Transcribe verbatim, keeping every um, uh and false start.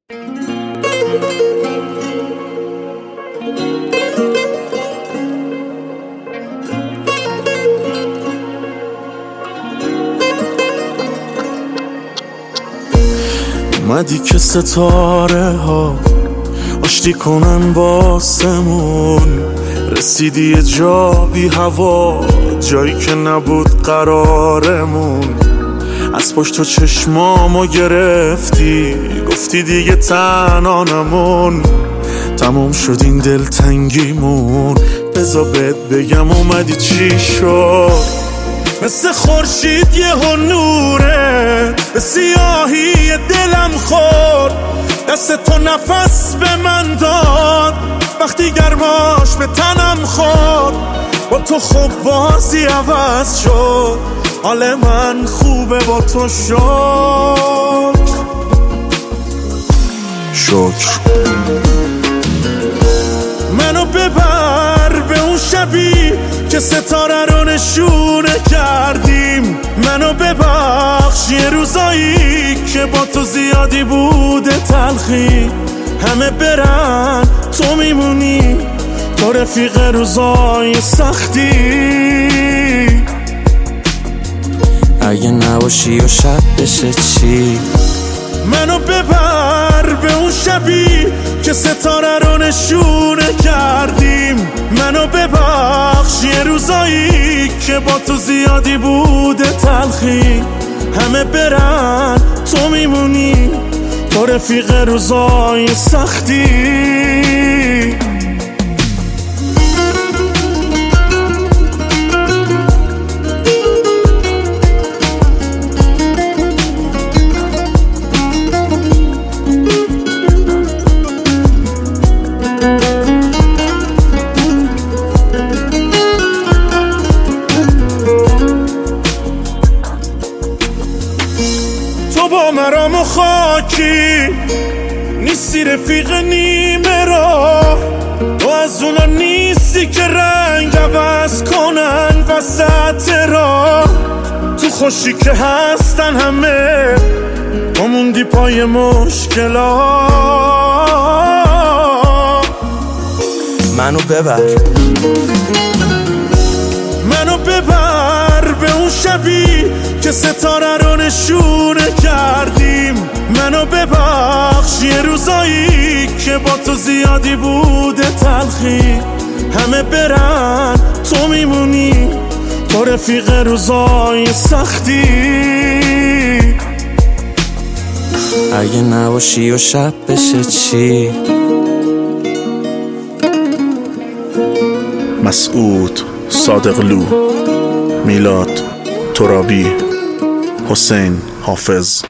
اومدی که ستاره ها آشتی کنن باسمون، رسیدی یه جا بی هوا، جایی که نبود قرارمون. از پشت تو چشمامو گرفتی، گفتی دیگه تنها نمون. تموم شد این دلتنگیمون، بذار بهت بگم اومدی چی شد. مثل خورشید یه نوره به سیاهی دلم خورد، دست تو نفس به من داد وقتی گرماش به تنم خورد. با تو خوب بازی عوض شد، حال من خوبه با تو شد. شکر منو ببر به اون شبی که ستاره رو نشونه کردیم. منو ببخش یه روزایی که با تو زیادی بوده تلخی. همه برن تو میمونی، تو رفیق روزای سختی. اگه نباشی و شب بشه چی؟ منو ببر به اون شبی که ستاره رو نشونه کردیم. منو ببخش یه روزایی که با تو زیادی بوده تلخی. همه برن تو میمونی، تو رفیق روزای سختی. تو با مرام و خاکی نیستی، رفیق نیمه را. تو از اونا نیستی که رنگ عوض کنن وسط را. تو خوشی که هستن همه، تو موندی پای مشکلات. منو ببر منو ببر به اون شبی که ستاره رو نشونه کردیم. منو ببخش یه روزایی که با تو زیادی بوده تلخی. همه برن تو میمونی، تو رفیق روزای سختی. اگه نباشی و شب بشه چی؟ مسعود صادقلو، میلاد ترابی، حسین حافظ.